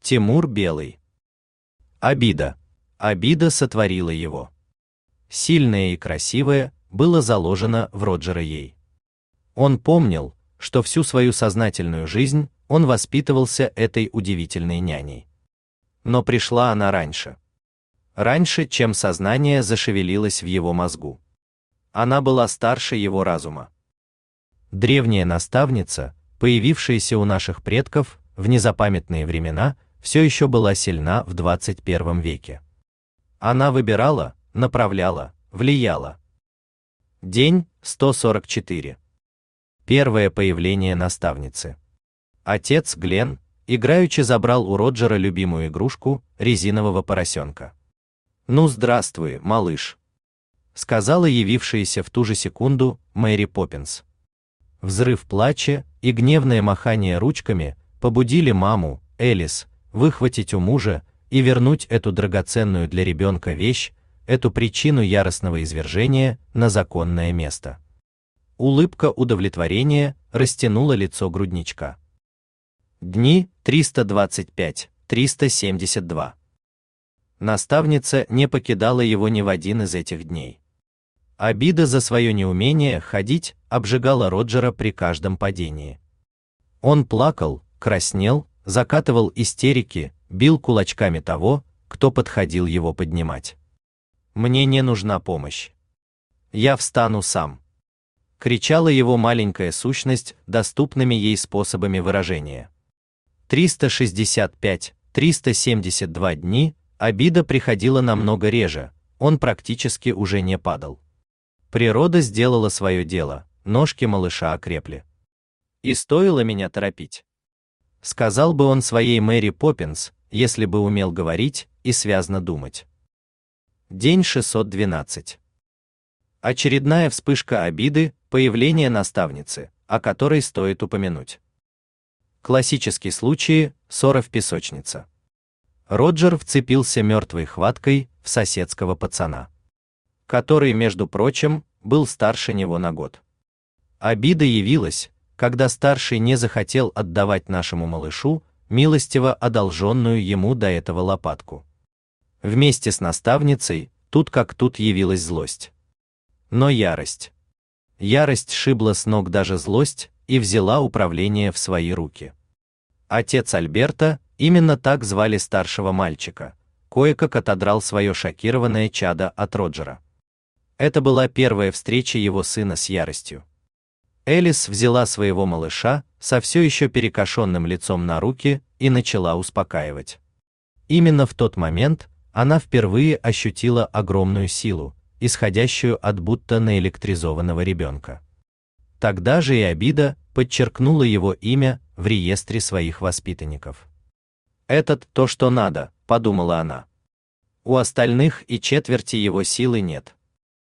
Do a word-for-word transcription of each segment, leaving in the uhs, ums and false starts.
Тимур Белый. Обида. Обида сотворила его. Сильное и красивое было заложено в Роджера ей. Он помнил, что всю свою сознательную жизнь он воспитывался этой удивительной няней. Но пришла она раньше. Раньше, чем сознание зашевелилось в его мозгу. Она была старше его разума. Древняя наставница, появившаяся у наших предков в незапамятные времена, все еще была сильна в двадцать первом веке. Она выбирала, направляла, влияла. День сто сорок четыре. Первое появление наставницы. Отец Глен играючи забрал у Роджера любимую игрушку, резинового поросенка. «Ну, здравствуй, малыш», — сказала явившаяся в ту же секунду Мэри Поппинс. Взрыв плача и гневное махание ручками побудили маму, Элис, выхватить у мужа и вернуть эту драгоценную для ребенка вещь, эту причину яростного извержения, на законное место. Улыбка удовлетворения растянула лицо грудничка. Дни триста двадцать пять — триста семьдесят два. Наставница не покидала его ни в один из этих дней. Обида за свое неумение ходить обжигала Роджера при каждом падении. Он плакал, краснел, закатывал истерики, бил кулачками того, кто подходил его поднимать. «Мне не нужна помощь. Я встану сам», — кричала его маленькая сущность доступными ей способами выражения. триста шестьдесят пять — триста семьдесят два дни обида приходила намного реже, он практически уже не падал. Природа сделала свое дело, ножки малыша окрепли. «И стоило меня торопить», — сказал бы он своей Мэри Поппинс, если бы умел говорить и связно думать. День шестьсот двенадцать. Очередная вспышка обиды, появление наставницы, о которой стоит упомянуть. Классический случай — ссора в песочнице. Роджер вцепился мертвой хваткой в соседского пацана, который, между прочим, был старше него на год. Обида явилась, когда старший не захотел отдавать нашему малышу милостиво одолженную ему до этого лопатку. Вместе с наставницей тут как тут явилась злость. Но ярость. Ярость шибла с ног даже злость и взяла управление в свои руки. Отец Альберта, именно так звали старшего мальчика, кое-как отодрал свое шокированное чадо от Роджера. Это была первая встреча его сына с яростью. Элис взяла своего малыша со все еще перекошенным лицом на руки и начала успокаивать. Именно в тот момент она впервые ощутила огромную силу, исходящую от будто наэлектризованного ребенка. Тогда же и обида подчеркнула его имя в реестре своих воспитанников. «Этот то, что надо», — подумала она. «У остальных и четверти его силы нет».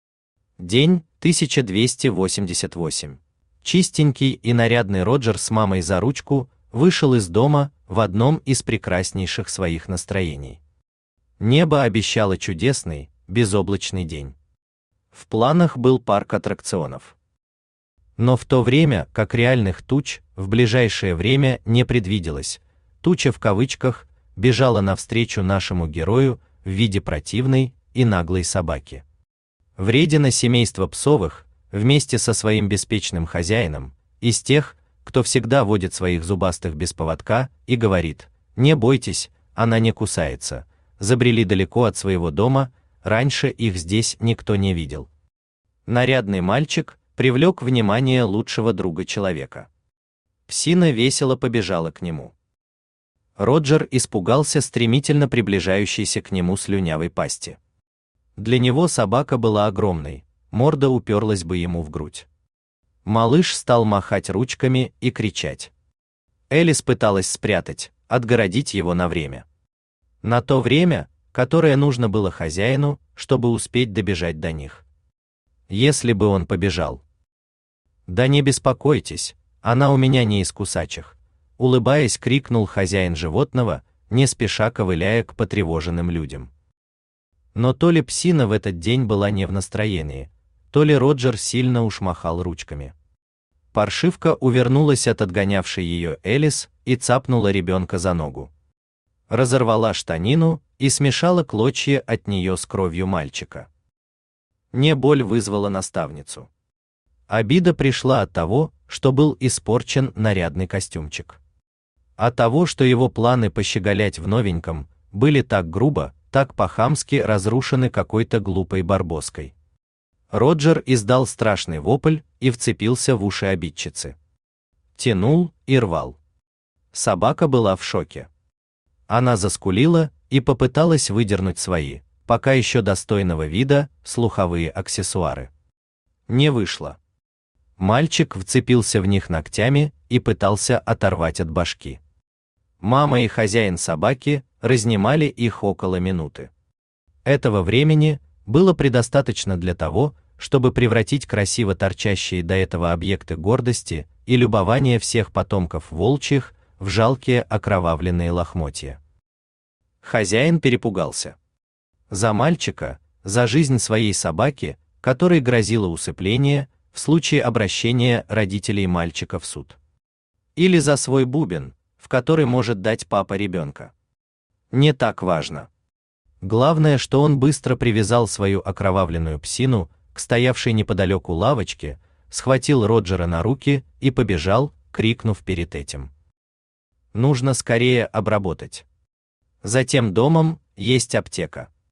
День тысяча двести восемьдесят восемь. Чистенький и нарядный Роджер с мамой за ручку вышел из дома в одном из прекраснейших своих настроений. Небо обещало чудесный, безоблачный день. В планах был парк аттракционов. Но в то время, как реальных туч в ближайшее время не предвиделось, туча в кавычках бежала навстречу нашему герою в виде противной и наглой собаки. Вредина семейства Псовых, вместе со своим беспечным хозяином, из тех, кто всегда водит своих зубастых без поводка и говорит: «Не бойтесь, она не кусается», забрели далеко от своего дома, раньше их здесь никто не видел. Нарядный мальчик привлек внимание лучшего друга человека. Псина весело побежала к нему. Роджер испугался стремительно приближающейся к нему слюнявой пасти. Для него собака была огромной, морда уперлась бы ему в грудь. Малыш стал махать ручками и кричать. Элис пыталась спрятать, отгородить его на время. На то время, которое нужно было хозяину, чтобы успеть добежать до них. Если бы он побежал. «Да не беспокойтесь, она у меня не из кусачих», улыбаясь, крикнул хозяин животного, не спеша ковыляя к потревоженным людям. Но то ли псина в этот день была не в настроении, то ли Роджер сильно уж махал ручками. Паршивка увернулась от отгонявшей ее Элис и цапнула ребенка за ногу. разорвала штанину и смешала клочья от нее с кровью мальчика. Не боль вызвала наставницу. Обида пришла от того, что был испорчен нарядный костюмчик. От того, что его планы пощеголять в новеньком были так грубо, так по-хамски разрушены какой-то глупой барбоской. Роджер издал страшный вопль и вцепился в уши обидчицы. Тянул и рвал. Собака была в шоке. Она заскулила и попыталась выдернуть свои, пока еще достойного вида, слуховые аксессуары. Не вышло. Мальчик вцепился в них ногтями и пытался оторвать от башки. Мама и хозяин собаки разнимали их около минуты. Этого времени было предостаточно для того, чтобы превратить красиво торчащие до этого объекты гордости и любования всех потомков волчьих в жалкие окровавленные лохмотья. Хозяин перепугался. За мальчика, за жизнь своей собаки, которой грозило усыпление в случае обращения родителей мальчика в суд. Или за свой бубен, в который может дать папа ребенка. Не так важно. Главное, что он быстро привязал свою окровавленную псину к стоявшей неподалеку лавочке, схватил Роджера на руки и побежал, крикнув перед этим: «Нужно скорее обработать. За тем домом есть аптека».